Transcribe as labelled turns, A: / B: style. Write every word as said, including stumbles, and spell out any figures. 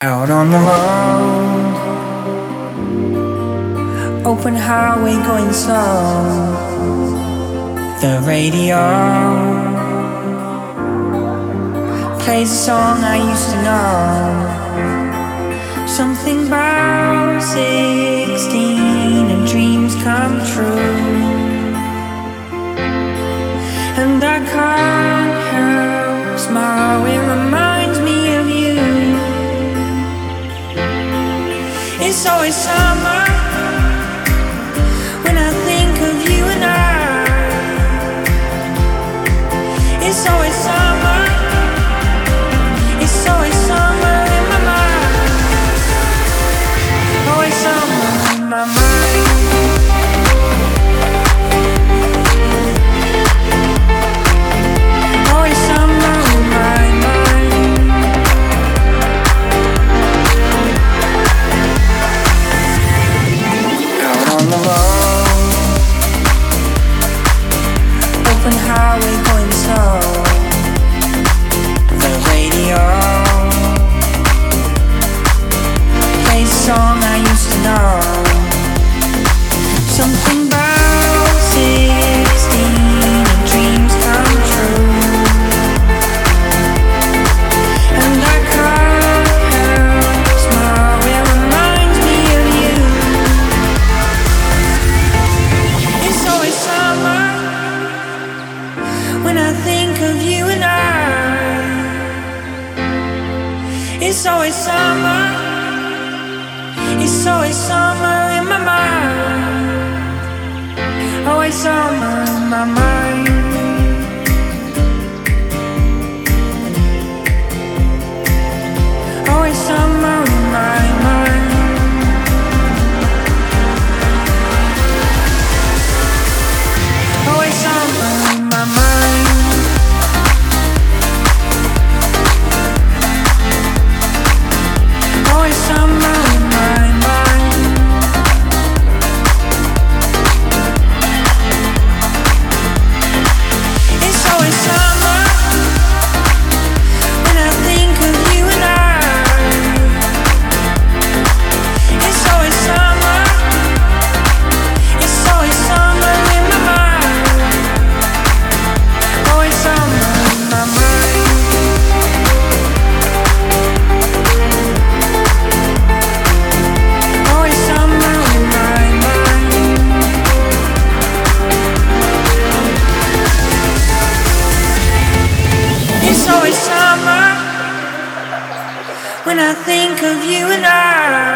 A: Out on the road, open highway going slow. The radio plays a song I used to know. Something about sixteen and dreams come true. And I can't help smile, it reminds me of you. It's always summer when I think of you and I. It's always summer, it's always summer in my mind. Always summer in my mind. Always summer in my mind. Out on the road, open highway going slow. The radio plays a song I used to know. Something about sixteen and dreams come true. And I can't help smile, it reminds me of you. It's always summer when I think of you and I. It's always summer, it's always summer in my mind. Always summer in my mind. Always summer in my mind. Always summer in my mind. Always summer in my mind. It's always summer when I think of you and I. It's always summer, it's always summer in my mind. Always summer in my mind. Always summer in my mind. It's always summer when I think of you and I.